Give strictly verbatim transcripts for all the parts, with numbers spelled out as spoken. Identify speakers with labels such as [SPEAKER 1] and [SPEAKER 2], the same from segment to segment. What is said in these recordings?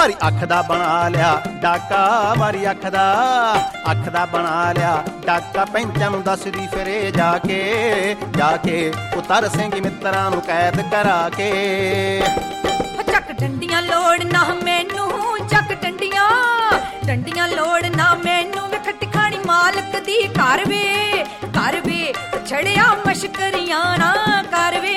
[SPEAKER 1] ਮਾਰੀ ਅੱਖ ਦਾ ਬਣਾ ਲਿਆ ਡਾਕਾ, ਮਾਰੀ ਅੱਖ ਦਾ ਅੱਖ ਦਾ ਬਣਾ ਲਿਆ ਡਾਕਾ। ਪੈਂਚਾਂ ਨੂੰ ਦੱਸਦੀ ਫਿਰੇ ਜਾ ਕੇ ਜਾ ਕੇ ਉਤਰ ਸਿੰਘ ਮਿੱਤਰਾਂ ਨੂੰ ਕੈਦ ਕਰਾ ਕੇ।
[SPEAKER 2] ਚੱਕ ਡੰਡੀਆਂ ਲੋੜ ਨਾ ਮੈਨੂੰ, ਚੱਕ ਡੰਡੀਆਂ ਡੰਡੀਆਂ ਲੋੜ ਨਾ ਮੈਨੂੰ, ਵੇਖ ਟਿਕਾਣੀ ਮਾਲਕ ਦੀ ਘਰ ਵੇ ਘਰ ਵੇ ਛੜਿਆ ਮਸ਼ਕਰੀਆਂ ਨਾ ਕਰ ਵੇ।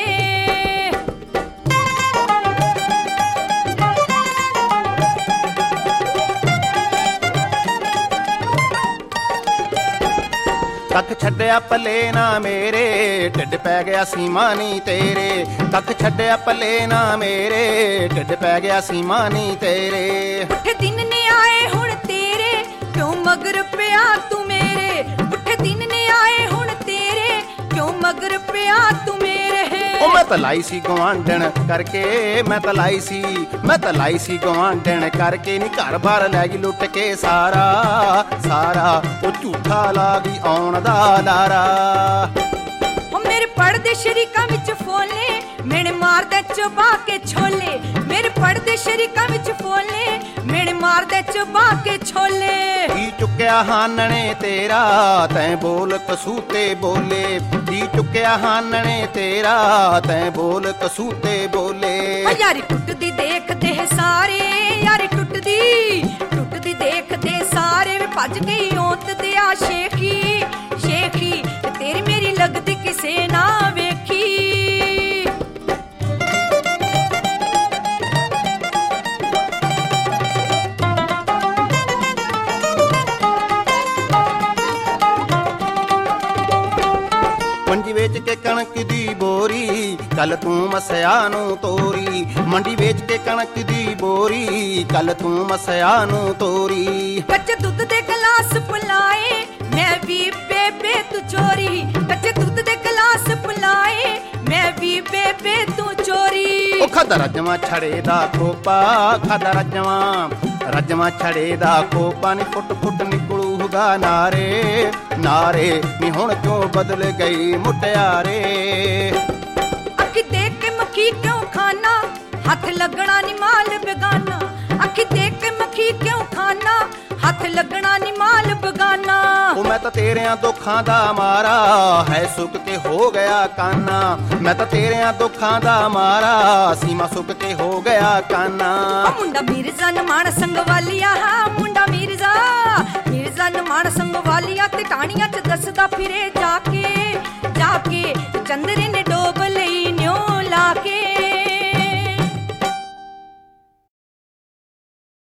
[SPEAKER 1] ਕੱਖ ਛੱਡਿਆ ਪੱਲੇ ਨਾ ਮੇਰੇ, ਢਿੱਡ ਪੈ ਗਿਆ ਸੀਮਾ ਨੀ ਤੇਰੇ। ਕੱਖ ਛੱਡਿਆ ਪੱਲੇ ਨਾ ਮੇਰੇ, ਢਿੱਡ ਪੈ ਗਿਆ ਸੀਮਾ ਨੀ ਤੇਰੇ।
[SPEAKER 2] ਉੱਠੇ ਦਿਨ ਨੇ ਆਏ ਹੁਣ ਤੇਰੇ, ਕਿਉਂ ਮਗਰ ਪਿਆ ਤੂੰ ਮੇਰੇ। ਉੱਠੇ ਦਿਨ ਨੇ ਆਏ ਹੁਣ ਤੇਰੇ, ਕਿਉਂ ਮਗਰ ਪਿਆ ਤੂੰ ਮੇਰੇ।
[SPEAKER 1] ਉਹ ਮੈਂ ਤਾਂ ਲਾਈ ਸੀ ਗਵਾਂਢਣ ਕਰਕੇ, ਮੈਂ ਤਾਂ ਲਾਈ ਸੀ ਮੈਂ ਤਾਂ ਲਾਈ ਸੀ ਗਵਾਂਢਣ ਕਰਕੇ ਨੀ ਘਰ ਬਾਰ ਲੈ ਗਈ ਲੁੱਟ ਕੇ ਸਾਰਾ ਸਾਰਾ। ਉਹ ਝੂਠਾ ਲਾ ਗਈ ਆਉਣ ਦਾ ਲਾਰਾ।
[SPEAKER 2] ਉਹ ਮੇਰੇ ਪੜਦੇ ਸ਼ਰੀਕਾਂ ਵਿੱਚ ਫੋਲੇ, ਮੇਰੇ ਮਾਰਦੇ ਚਬਾ ਕੇ ਛੋਲੇ। ਮੇਰੇ ਪੜਦੇ ਸ਼ਰੀਕਾਂ ਵਿੱਚ ਫੋਲੇ, ਮੇਰੇ ਮਾਰਦੇ ਚਬਾ ਕੇ ਛੋਲੇ।
[SPEAKER 1] ਕੀ ਚੁੱਕਿਆ ਹਾਨਣੇ ਤੇਰਾ, ਤੈਂ ਬੋਲ ਕਸੂਤੇ ਬੋਲੇ। ਕੀ ਚੁੱਕਿਆ ਹਾਨਣੇ ਤੇਰਾ, ਤੈਂ ਬੋਲ ਕਸੂਤੇ ਬੋਲੇ।
[SPEAKER 2] ਯਾਰੀ ਟੁੱਟਦੀ ਦੇਖਦੇ ਸਾਰੇ, ਯਾਰੀ ਟੁੱਟਦੀ ਟੁੱਟਦੀ ਦੇਖਦੇ ਸਾਰੇ। ਵੇ ਭੱਜ ਗਈ ਔਤ ਤੇ ਆ ਸ਼ੇਖੀ ਸ਼ੇਖੀ, ਤੇਰੀ ਮੇਰੀ ਲੱਗਦੀ ਕਿਸੇ ਨਾ ਵੇਖੀ।
[SPEAKER 1] ਮੰਡੀ ਵੇਚ ਕੇ ਕਣਕ ਦੀ ਬੋਰੀ, ਕੱਲ ਤੂੰ ਮਸਿਆ ਨੂੰ ਤੋਰੀ। ਮੰਡੀ ਵੇਚ ਕੇ ਕਣਕ ਦੀ ਬੋਰੀ, ਕੱਲ ਤੂੰ ਮਸਿਆ ਨੂੰ ਤੋਰੀ।
[SPEAKER 2] ਕੱਚੇ ਦੁੱਧ ਦੇ ਗਲਾਸ ਪਿਲਾਏ, ਮੈਂ ਵੀ ਬੇਬੇ ਤੂੰ ਚੋਰੀ। ਕੱਚੇ ਦੁੱਧ ਦੇ ਗਲਾਸ ਪਿਲਾਏ, ਮੈਂ ਵੀ ਬੇਬੇ ਤੂੰ ਚੋਰੀ।
[SPEAKER 1] ਉਹ ਖਾਦਾ ਰਜਵਾ ਛੜੇ ਦਾ ਖੋਪਾ, ਖਾਦਾ ਰਜਵਾ ਰਜਵਾ ਛੜੇ ਦਾ ਖੋਪਾ। ਨੀ ਫੁੱਟ ਫੁੱਟ ਨਿਕਲੂਗਾ ਨਾਰੇ ਨਾਰੇ, ਨੀ ਹੁਣ ਕਿਉਂ ਬਦਲ ਗਈ ਮੁਟਿਆਰੇ।
[SPEAKER 2] ਅੱਖੀ ਦੇਖ ਕੇ ਮੱਖੀ ਕਿਉਂ ਖਾਨਾ, ਹੱਥ ਲੱਗਣਾ ਨੀ ਮਾਲ ਬੇਗਾਨਾ। ਅੱਖੀ ਦੇਖ ਕੇ ਮੱਖੀ ਕਿਉਂ ਖਾਨਾ, ਹੱਥ ਲੱਗਣਾ ਨੀ ਮਾਲ ਬੇਗਾਨਾ।
[SPEAKER 1] ਉਹ ਮੈਂ ਤਾਂ ਤੇਰਿਆਂ ਦੁੱਖਾਂ ਦਾ ਮਾਰਾ, ਹੈ ਸੁੱਕ ਕੇ ਹੋ ਗਿਆ ਕਾਨਾ। ਮੈਂ ਤਾਂ ਤੇਰਿਆਂ ਦੁੱਖਾਂ ਦਾ ਮਾਰਾ, ਸੀਮਾ ਸੁੱਕ ਕੇ ਹੋ ਗਿਆ ਕਾਨਾ।
[SPEAKER 2] ਉਹ ਮੁੰਡਾ ਮਿਰਜ਼ਾ ਨਮਾਣ ਸੰਗ ਵਾਲੀਆ, ਮੁੰਡਾ ਮਿਰਜ਼ਾ ਮਿਰਜ਼ਾ ਨਮਾਣ ਸੰਗ ਵਾਲੀਆ। ਤੇ